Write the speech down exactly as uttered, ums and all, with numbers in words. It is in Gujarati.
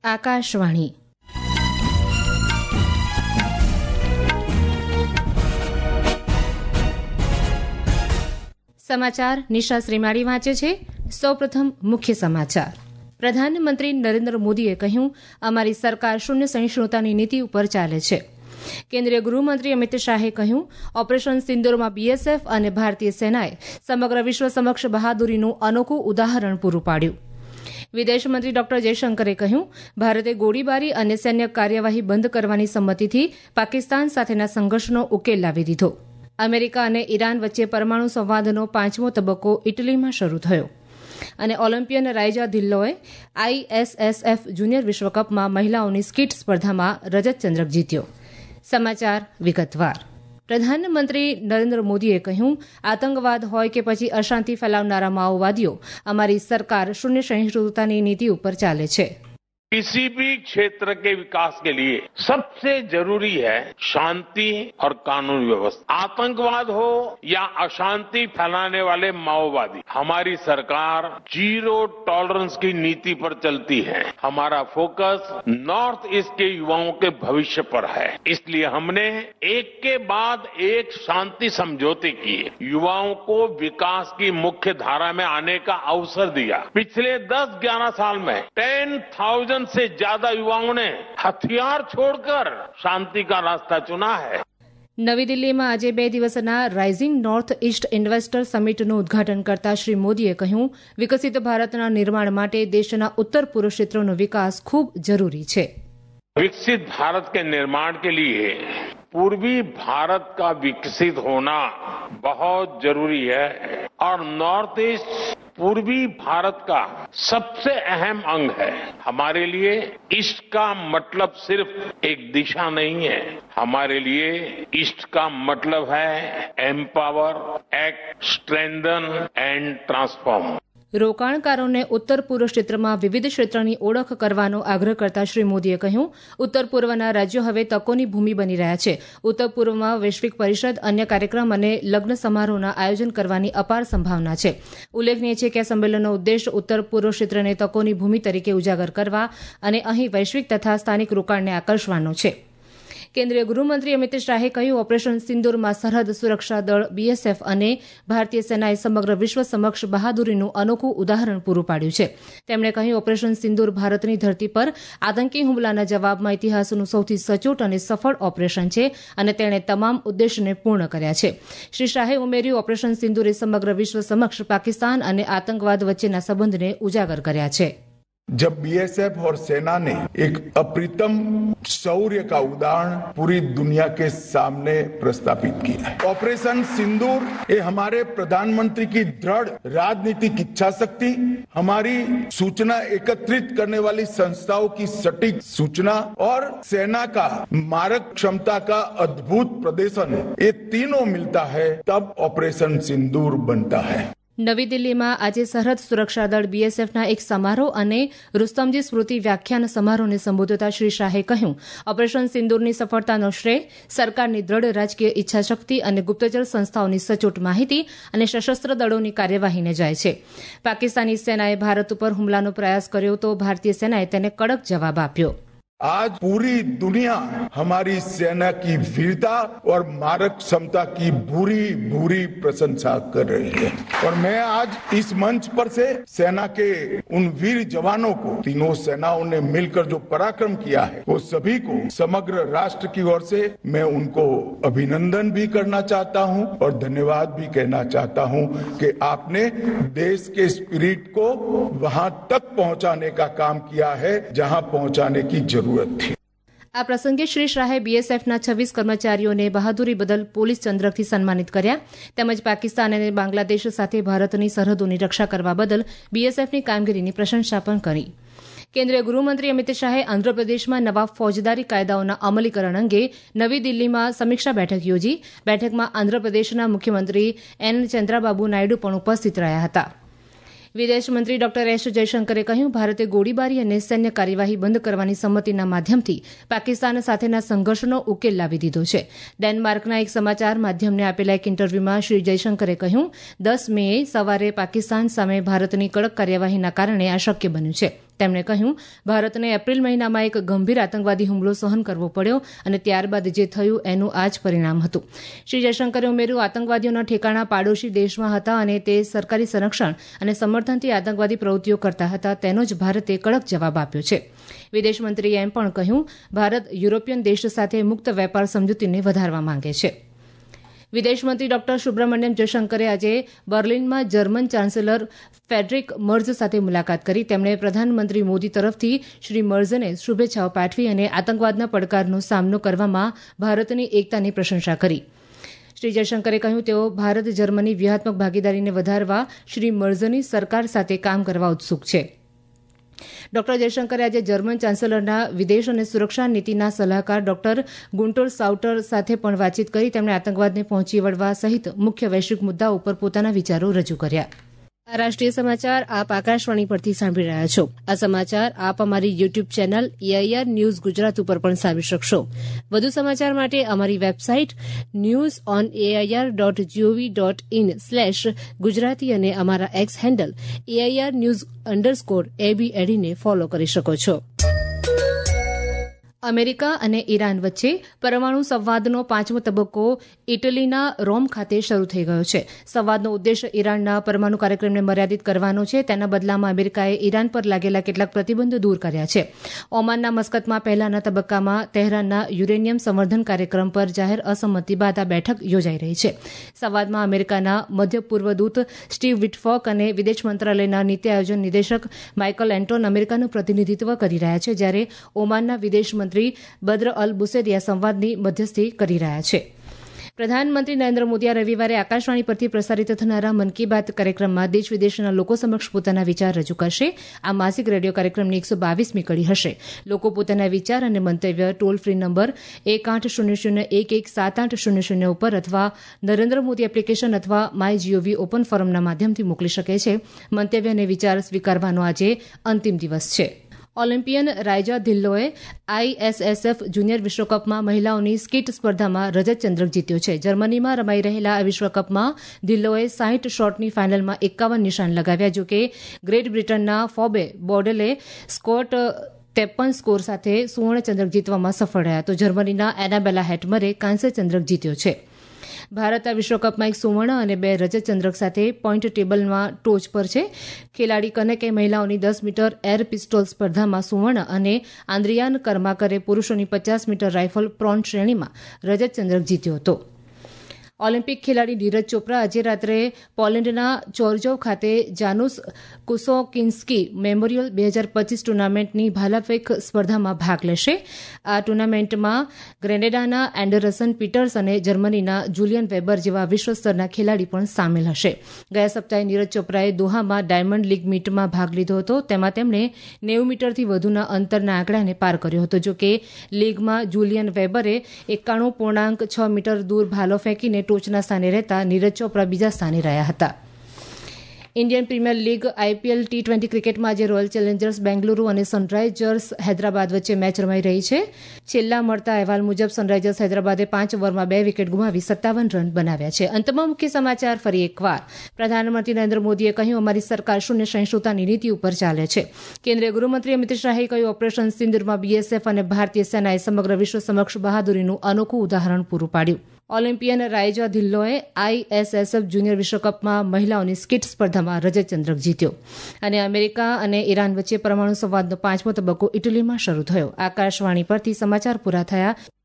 આકાશવાણી. સમાચાર નિશા શ્રીમાળી વાંચે છે. સૌપ્રથમ મુખ્ય સમાચાર. પ્રધાનમંત્રી નરેન્દ્ર મોદીએ કહ્યું, અમારી સરકાર શૂન્ય સહિષ્ણુતાની નીતિ ઉપર ચાલે છે. કેન્દ્રીય ગૃહમંત્રી અમિત શાહે કહ્યું, ઓપરેશન સિંદૂરમાં બીએસએફ અને ભારતીય સેનાએ સમગ્ર વિશ્વ સમક્ષ બહાદુરીનું અનોખું ઉદાહરણ પૂરું પાડ્યું. વિદેશમંત્રી ડોક્ટર જયશંકરે કહ્યું, ભારતે ગોળીબારી અને સૈન્ય કાર્યવાહી બંધ કરવાની સંમતિથી પાકિસ્તાન સાથેના સંઘર્ષનો ઉકેલ લાવી દીધો. અમેરિકા અને ઈરાન વચ્ચે પરમાણુ સંવાદનો પાંચમો તબક્કો ઇટલીમાં શરૂ થયો. અને ઓલિમ્પિયન રાઇજા ધિલ્લોએ આઈએસએસએફ જુનિયર વિશ્વકપમાં મહિલાઓની સ્કીટ સ્પર્ધામાં રજત ચંદ્રક જીત્યો. સમાચાર વિગતવાર. પ્રધાનમંત્રી નરેન્દ્ર મોદીએ કહ્યું, આતંકવાદ હોય કે પછી અશાંતિ ફેલાવનારા માઓવાદીઓ, અમારી સરકાર શૂન્ય સહિષ્ણુતાની નીતિ ઉપર ચાલે છે. किसी भी क्षेत्र के विकास के लिए सबसे जरूरी है शांति और कानून व्यवस्था. आतंकवाद हो या अशांति फैलाने वाले माओवादी, हमारी सरकार जीरो टॉलरेंस की नीति पर चलती है. हमारा फोकस नॉर्थ ईस्ट के युवाओं के भविष्य पर है. इसलिए हमने एक के बाद एक शांति समझौते किए, युवाओं को विकास की मुख्य धारा में आने का अवसर दिया. पिछले दस ग्यारह साल में टेन थाउजेंड से ज्यादा युवाओं ने हथियार छोड़कर शांति का रास्ता चुना है. નવી દિલ્હીમાં આજે બે દિવસના રાઇઝિંગ નોર્થ ઇસ્ટ ઇન્વેસ્ટર સમિટનું ઉદઘાટન કરતા શ્રી મોદીએ કહ્યું, વિકસિત ભારતના નિર્માણ માટે દેશના ઉત્તર પૂર્વ ક્ષેત્રનો વિકાસ ખૂબ જરૂરી છે. विकसित भारत के निर्माण के लिए पूर्वी भारत का विकसित होना बहुत जरूरी है और नॉर्थ ईस्ट पूर्वी भारत का सबसे अहम अंग है. हमारे लिए ईस्ट का मतलब सिर्फ एक दिशा नहीं है, हमारे लिए ईस्ट का मतलब है empower, act, strengthen and transform. રોકાણકારોને ઉત્તર પૂર્વ ક્ષેત્રમાં વિવિધ ક્ષેત્રની ઓળખ કરવાનો આગ્રહ કરતા શ્રી મોદીએ કહ્યું, ઉત્તર પૂર્વના રાજ્યો હવે તકોની ભૂમિ બની રહ્યા છે. ઉત્તર પૂર્વમાં વૈશ્વિક પરિષદ, અન્ય કાર્યક્રમ અને લગ્ન સમારોહના આયોજન કરવાની અપાર સંભાવના છે. ઉલ્લેખનીય છે કે આ સંમેલનનો ઉદ્દેશ ઉત્તર પૂર્વ ક્ષેત્રને તકોની ભૂમિ તરીકે ઉજાગર કરવા અને અહીં વૈશ્વિક તથા સ્થાનિક રોકાણને આકર્ષવાનો છે. કેન્દ્રીય ગૃહમંત્રી અમિત શાહે કહ્યું, ઓપરેશન સિંદૂરમાં સરહદ સુરક્ષા દળ બીએસએફ અને ભારતીય સેનાએ સમગ્ર વિશ્વ સમક્ષ બહાદુરીનું અનોખું ઉદાહરણ પૂરું પાડ્યું છે. તેમણે કહ્યું, ઓપરેશન સિંદૂર ભારતની ધરતી પર આતંકી હુમલાના જવાબમાં ઇતિહાસનું સૌથી સચોટ અને સફળ ઓપરેશન છે અને તેણે તમામ ઉદ્દેશને પૂર્ણ કર્યા છે. શ્રી શાહે ઉમેર્યું, ઓપરેશન સિંદૂરે સમગ્ર વિશ્વ સમક્ષ પાકિસ્તાન અને આતંકવાદ વચ્ચેના સંબંધને ઉજાગર કર્યા છે. जब बीएसएफ और सेना ने एक अप्रितम शौर्य का उदाहरण पूरी दुनिया के सामने प्रस्तापित किया है. ऑपरेशन सिंदूर ये हमारे प्रधानमंत्री की दृढ़ राजनीतिक इच्छा शक्ति, हमारी सूचना एकत्रित करने वाली संस्थाओं की सटीक सूचना और सेना का मारक क्षमता का अद्भुत प्रदर्शन, ये तीनों मिलता है तब ऑपरेशन सिंदूर बनता है. નવી દિલ્હીમાં આજે સરહદ સુરક્ષા દળ બીએસએફના એક સમારોહ અને રુસ્તમજી સ્મૃતિ વ્યાખ્યાન સમારોહને સંબોધતા શ્રી શાહે કહ્યું, ઓપરેશન સિંદૂરની સફળતાનો શ્રેય સરકારની દ્રઢ રાજકીય ઇચ્છાશક્તિ અને ગુપ્તચર સંસ્થાઓની સચોટ માહિતી અને સશસ્ત્ર દળોની કાર્યવાહીને જાય છે. પાકિસ્તાની સેનાએ ભારત ઉપર હુમલાનો પ્રયાસ કર્યો તો ભારતીય સેનાએ તેને કડક જવાબ આપ્યો. आज पूरी दुनिया हमारी सेना की वीरता और मारक क्षमता की भूरी भूरी प्रशंसा कर रही है और मैं आज इस मंच पर से सेना के उन वीर जवानों को, तीनों सेनाओं ने मिलकर जो पराक्रम किया है, वो सभी को समग्र राष्ट्र की ओर से मैं उनको अभिनंदन भी करना चाहता हूं और धन्यवाद भी कहना चाहता हूं कि आपने देश के स्पिरिट को वहां तक पहुंचाने का काम किया है जहां पहुंचाने की जरूरत. આ પ્રસંગે શ્રી શાહે બીએસએફના છવ્વીસ કર્મચારીઓને બહાદુરી બદલ પોલીસ ચંદ્રકથી સન્માનિત કર્યા તેમજ પાકિસ્તાન અને બાંગ્લાદેશ સાથે ભારતની સરહદોની રક્ષા કરવા બદલ બીએસએફની કામગીરીની પ્રશંસા પણ કરી. કેન્દ્રીય ગૃહમંત્રી અમિત શાહે આંધ્રપ્રદેશમાં નવા ફોજદારી કાયદાઓના અમલીકરણ અંગે નવી દિલ્હીમાં સમીક્ષા બેઠક યોજી. બેઠકમાં આંધ્રપ્રદેશના મુખ્યમંત્રી એન ચંદ્રાબાબુ નાયડુ પણ ઉપસ્થિત રહ્યા હતા. વિદેશમંત્રી ડોક્ટર એસ જયશંકરે કહ્યું, ભારતે ગોળીબારી અને સૈન્ય કાર્યવાહી બંધ કરવાની સંમતિના માધ્યમથી પાકિસ્તાન સાથેના સંઘર્ષનો ઉકેલ લાવી દીધો છે. ડેનમાર્કના એક સમાચાર માધ્યમને આપેલા એક ઇન્ટરવ્યુમાં શ્રી જયશંકરે કહ્યું, દસ મેએ સવારે પાકિસ્તાન સામે ભારતની કડક કાર્યવાહીના કારણે આ શક્ય બન્યું છે. તેમણે કહ્યું, ભારતને એપ્રિલ મહિનામાં એક ગંભીર આતંકવાદી હુમલો સહન કરવો પડ્યો અને ત્યારબાદ જે થયું એનું આ જ પરિણામ હતું. શ્રી જયશંકરે ઉમેર્યું, આતંકવાદીઓના ઠેકાણા પાડોશી દેશમાં હતા અને તે સરકારી સંરક્ષણ અને સમર્થનથી આતંકવાદી પ્રવૃત્તિઓ કરતા હતા, તેનો જ ભારતે કડક જવાબ આપ્યો છે. વિદેશ મંત્રીએ એમ પણ કહ્યું, ભારત યુરોપિયન દેશ સાથે મુક્ત વેપાર સમજૂતીને વધારવા માંગે છે. વિદેશમંત્રી ડોક્ટર સુબ્રમણ્યમ જયશંકરે આજે બર્લિનમાં જર્મન ચાન્સેલર ફેડરિક મર્ઝ સાથે મુલાકાત કરી. તેમણે પ્રધાનમંત્રી મોદી તરફથી શ્રી મર્ઝને શુભેચ્છાઓ પાઠવી અને આતંકવાદના પડકારનો સામનો કરવામાં ભારતની એકતાની પ્રશંસા કરી. શ્રી જયશંકરે કહ્યું, તેઓ ભારત જર્મની વ્યૂહાત્મક ભાગીદારીને વધારવા શ્રી મર્ઝની સરકાર સાથે કામ કરવા ઉત્સુક છે. ડોક્ટર જયશંકરે આજે જર્મન ચાન્સેલરના વિદેશ અને સુરક્ષા નીતિના સલાહકાર ડોક્ટર ગુન્ટર સાઉટર સાથે પણ વાતચીત કરી. તેમણે આતંકવાદને પહોંચી વળવા સહિત મુખ્ય વૈશ્વિક મુદ્દાઓ પર પોતાના વિચારો રજૂ કર્યા. આ રાષ્ટ્રીય સમાચાર આપ આકાશવાણી પરથી સાંભળી રહ્યા છો. આ સમાચાર આપ અમારી YouTube channel AIR news Gujarat ઉપર પણ સાંભળી શકશો. વધુ સમાચાર માટે અમારી website news on AIR dot GOV dot in slash Gujarati અને અમારા X handle AIR news underscore AB એડીને ફોલો કરી શકો છો. અમેરિકા અને ઈરાન વચ્ચે પરમાણુ સંવાદનો પાંચમો તબક્કો ઇટલીના રોમ ખાતે શરૂ થઈ ગયો છે. સંવાદનો ઉદ્દેશ ઈરાનના પરમાણુ કાર્યક્રમને મર્યાદિત કરવાનો છે. તેના બદલામાં અમેરિકાએ ઈરાન પર લાગેલા કેટલાક પ્રતિબંધો દૂર કર્યા છે. ઓમાનના મસ્કતમાં પહેલાના તબક્કામાં તેહરાનના યુરેનિયમ સંવર્ધન કાર્યક્રમ પર જાહેર અસંમતિ બાદ આ બેઠક યોજાઈ રહી છે. સંવાદમાં અમેરિકાના મધ્ય પૂર્વ દૂત સ્ટીવ વિટફોક અને વિદેશ મંત્રાલયના નીતિ આયોજન નિદેશક માઇકલ એન્ટોન અમેરિકાનું પ્રતિનિધિત્વ કરી રહ્યા છે, જ્યારે ઓમાનના વિદેશ મંત્રી બદ્ર અલ બુસેદિયા સંવાદની મધ્યસ્થી કરી રહ્યા છે. પ્રધાનમંત્રી નરેન્દ્ર મોદી આ રવિવારે આકાશવાણી પરથી પ્રસારિત થનારા મન કી બાત કાર્યક્રમમાં દેશ વિદેશના લોકો સમક્ષ પોતાના વિચાર રજૂ કરશે. આ માસિક રેડિયો કાર્યક્રમની એકસો બાવીસમી કડી હશે. લોકો પોતાના વિચાર અને મંતવ્ય ટોલ ફ્રી નંબર એક આઠ શૂન્ય શૂન્ય એક એક સાત આઠ શૂન્ય શૂન્ય ઉપર અથવા નરેન્દ્ર મોદી એપ્લિકેશન અથવા માય જીઓવી ઓપન ફોરમના માધ્યમથી મોકલી શકે છે. મંતવ્ય અને વિચાર સ્વીકારવાનો આજે અંતિમ દિવસ છે. ઓલિમ્પિયન રાયજા ધિલ્લોએ આઈએસએસએફ જુનિયર વિશ્વકપમાં મહિલાઓની સ્કીટ સ્પર્ધામાં રજત ચંદ્રક જીત્યો છે. જર્મનીમાં રમાઈ રહેલા આ વિશ્વકપમાં ધિલ્લોએ સાઠ શોટની ફાઇનલમાં એકાવન નિશાન લગાવ્યા. જોકે ગ્રેટ બ્રિટનના ફોબે બોર્ડેલે સ્કોટ ત્રેપન સ્કોર સાથે સુવર્ણ ચંદ્રક જીતવામાં સફળ રહ્યા, તો જર્મનીના એનાબેલા હેટમરે કાંસ્ય ચંદ્રક જીત્યો છે. ભારત આ વિશ્વકપમાં એક સુવર્ણ અને બે રજત ચંદ્રક સાથે પોઈન્ટ ટેબલમાં ટોચ પર છે. ખેલાડી કનકે મહિલાઓની દસ મીટર એર પિસ્તોલ સ્પર્ધામાં સુવર્ણ અને આંદ્રિયાન કર્માકરે પુરુષોની પચાસ મીટર રાઇફલ પ્રોન શ્રેણીમાં રજત ચંદ્રક જીત્યો હતો. ઓલિમ્પિક ખેલાડી નીરજ ચોપરા આજે રાત્રે પોલેન્ડના ચોર્જોવ ખાતે જાનુસ કુસોકિન્સ્કી મેમોરિયલ બે હજાર પચીસ ટુર્નામેન્ટની ભાલાફેંક સ્પર્ધામાં ભાગ લેશે. આ ટુર્નામેન્ટમાં ગ્રેનેડાના એન્ડરસન પીટર્સ અને જર્મનીના જુલિયન વેબર જેવા વિશ્વસ્તરના ખેલાડી પણ સામેલ હશે. ગયા સપ્તાહે નીરજ ચોપરાએ દોહામાં ડાયમંડ લીગ મીટમાં ભાગ લીધો હતો. તેમાં તેમણે નેવું મીટરથી વધુના અંતરના આંકડાને પાર કર્યો હતો. જોકે લીગમાં જુલિયન વેબરે એકાણું પૂર્ણાંક છ મીટર દૂર ભાલો ફેંકીને ટોચના સ્થાને રહેતા નીરજ ચોપરા બીજા સ્થાને રહ્યા હતા. Indian premier league IPL T twenty ક્રિકેટમાં આજે રોયલ ચેલેન્જર્સ બેંગલુરુ અને સનરાઇઝર્સ હૈદરાબાદ વચ્ચે મેચ રમાઈ રહી છે. છેલ્લા મળતા અહેવાલ મુજબ સનરાઇઝર્સ હૈદરાબાદે પાંચ ઓવરમાં બે વિકેટ ગુમાવી સત્તાવન રન બનાવ્યા છે. અંતમાં મુખ્ય સમાચાર ફરી એકવાર. પ્રધાનમંત્રી નરેન્દ્ર મોદીએ કહ્યું, અમારી સરકાર શૂન્ય સહિષ્ણુતાની નીતિ ઉપર ચાલે છે. કેન્દ્રીય ગૃહમંત્રી અમિત શાહે કહ્યું, ઓપરેશન સિંદુરમાં બીએસએફ અને ભારતીય સેનાએ સમગ્ર વિશ્વ સમક્ષ બહાદુરીનું અનોખું ઉદાહરણ પૂરું પાડ્યું. ઓલિમ્પિયન રાયજા ધિલ્લોએ આઈએસએસએફ જુનિયર વિશ્વકપમાં મહિલાઓની સ્કીટ સ્પર્ધામાં રજત ચંદ્રક જીત્યો. અને અમેરિકા અને ઈરાન વચ્ચે પરમાણુ સંવાદનો પાંચમો તબક્કો ઇટલીમાં શરૂ થયો. આકાશવાણી પરથી સમાચાર પૂરા થયા.